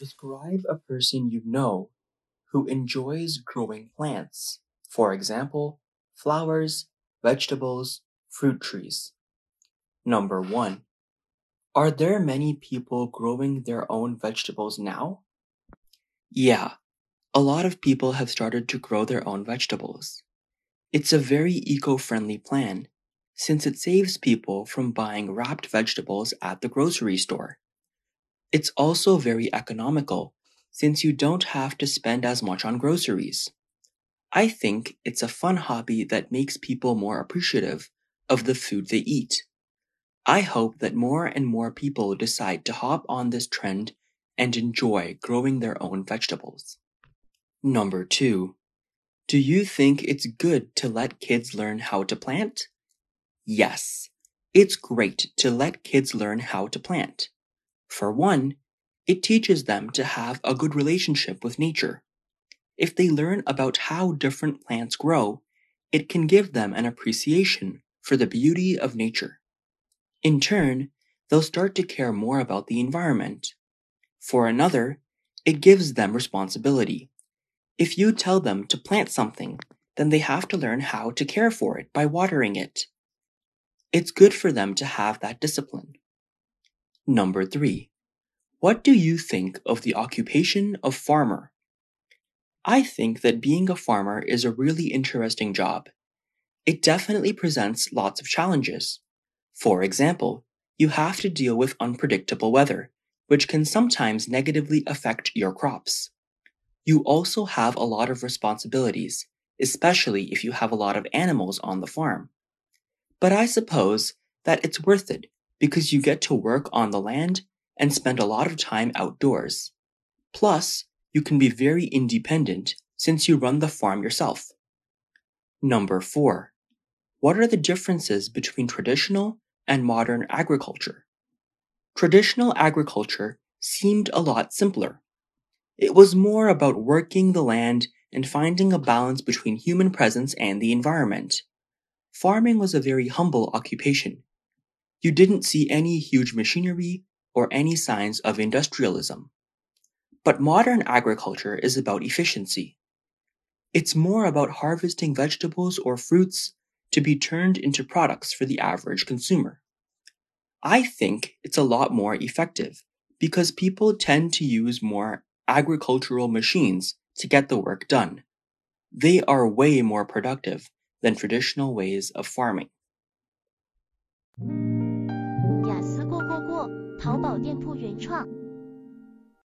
Describe a person you know who enjoys growing plants. For example, flowers, vegetables, fruit trees. Number 1. Are there many people growing their own vegetables now? Yeah, a lot of people have started to grow their own vegetables. It's a very eco-friendly plan, since it saves people from buying wrapped vegetables at the grocery store. It's also very economical, since you don't have to spend as much on groceries. I think it's a fun hobby that makes people more appreciative of the food they eat. I hope that more and more people decide to hop on this trend and enjoy growing their own vegetables. Number 2. Do you think it's good to let kids learn how to plant? Yes, it's great to let kids learn how to plant. For one, it teaches them to have a good relationship with nature. If they learn about how different plants grow, it can give them an appreciation for the beauty of nature. In turn, they'll start to care more about the environment. For another, it gives them responsibility. If you tell them to plant something, then they have to learn how to care for it by watering it. It's good for them to have that discipline. Number 3. What do you think of the occupation of farmer? I think that being a farmer is a really interesting job. It definitely presents lots of challenges. For example, you have to deal with unpredictable weather, which can sometimes negatively affect your crops. You also have a lot of responsibilities, especially if you have a lot of animals on the farm. But I suppose that it's worth it because you get to work on the land and spend a lot of time outdoors. Plus, you can be very independent since you run the farm yourself. Number 4. What are the differences between traditional and modern agriculture? Traditional agriculture seemed a lot simpler. It was more about working the land and finding a balance between human presence and the environment. Farming was a very humble occupation. You didn't see any huge machinery or any signs of industrialism. But modern agriculture is about efficiency. It's more about harvesting vegetables or fruits to be turned into products for the average consumer. I think it's a lot more effective because people tend to use more agricultural machines to get the work done. They are way more productive than traditional ways of farming. 雅思过，淘宝店铺原创。